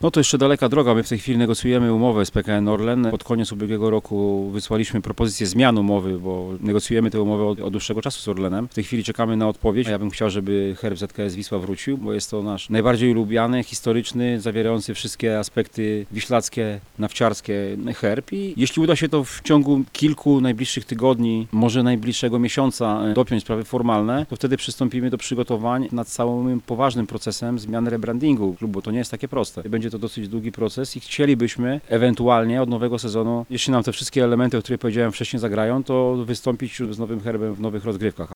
No to jeszcze daleka droga. My w tej chwili negocjujemy umowę z PKN Orlen. Pod koniec ubiegłego roku wysłaliśmy propozycję zmian umowy, bo negocjujemy tę umowę od dłuższego czasu z Orlenem. W tej chwili czekamy na odpowiedź. Ja bym chciał, żeby herb ZKS Wisła wrócił, bo jest to nasz najbardziej lubiany, historyczny, zawierający wszystkie aspekty wiślackie, nawciarskie herb. I jeśli uda się to w ciągu kilku najbliższych tygodni, może najbliższego miesiąca dopiąć sprawy formalne, to wtedy przystąpimy do przygotowań nad całym poważnym procesem zmiany rebrandingu klubu. To nie jest takie proste. Będzie to dosyć długi proces i chcielibyśmy ewentualnie od nowego sezonu, jeśli nam te wszystkie elementy, o których powiedziałem wcześniej zagrają, to wystąpić z nowym herbem w nowych rozgrywkach.